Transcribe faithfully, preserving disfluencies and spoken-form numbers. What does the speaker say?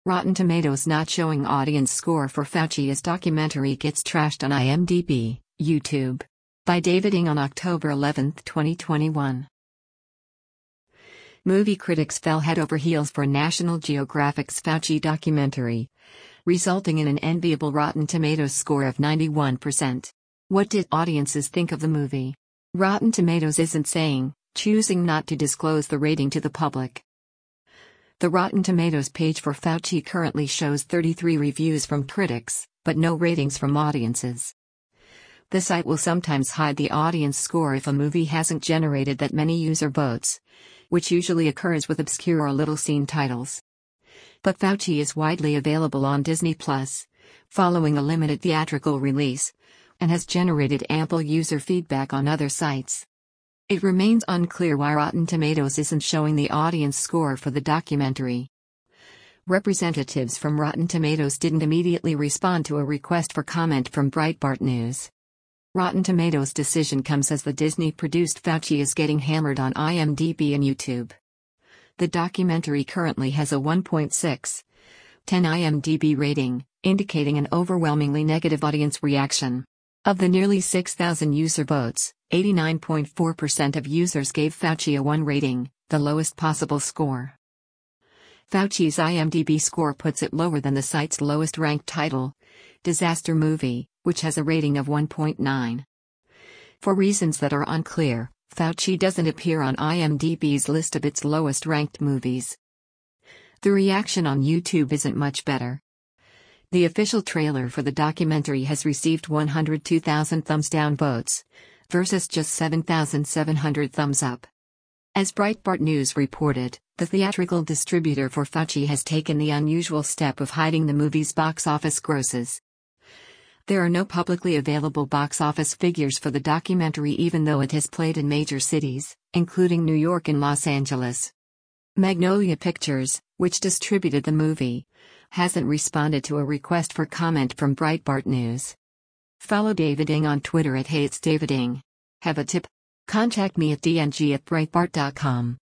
Rotten Tomatoes not showing audience score for Fauci as documentary gets trashed on IMDb, YouTube. By David Ng on October eleventh, twenty twenty-one. Movie critics fell head over heels for National Geographic's Fauci documentary, resulting in an enviable Rotten Tomatoes score of ninety-one percent. What did audiences think of the movie? Rotten Tomatoes isn't saying, choosing not to disclose the rating to the public. The Rotten Tomatoes page for Fauci currently shows thirty-three reviews from critics, but no ratings from audiences. The site will sometimes hide the audience score if a movie hasn't generated that many user votes, which usually occurs with obscure or little-seen titles. But Fauci is widely available on Disney Plus, following a limited theatrical release, and has generated ample user feedback on other sites. It remains unclear why Rotten Tomatoes isn't showing the audience score for the documentary. Representatives from Rotten Tomatoes didn't immediately respond to a request for comment from Breitbart News. Rotten Tomatoes' decision comes as the Disney-produced Fauci is getting hammered on IMDb and YouTube. The documentary currently has a one point six ten IMDb rating, indicating an overwhelmingly negative audience reaction. Of the nearly six thousand user votes, eighty-nine point four percent of users gave Fauci a one rating, the lowest possible score. Fauci's IMDb score puts it lower than the site's lowest-ranked title, Disaster Movie, which has a rating of one point nine. For reasons that are unclear, Fauci doesn't appear on IMDb's list of its lowest-ranked movies. The reaction on YouTube isn't much better. The official trailer for the documentary has received one hundred two thousand thumbs down votes, versus just seven thousand seven hundred thumbs up. As Breitbart News reported, the theatrical distributor for Fauci has taken the unusual step of hiding the movie's box office grosses. There are no publicly available box office figures for the documentary even though it has played in major cities, including New York and Los Angeles. Magnolia Pictures, which distributed the movie, hasn't responded to a request for comment from Breitbart News. Follow David Ng on Twitter at HatesDavidNg. Have a tip? Contact me at d n g at breitbart dot com.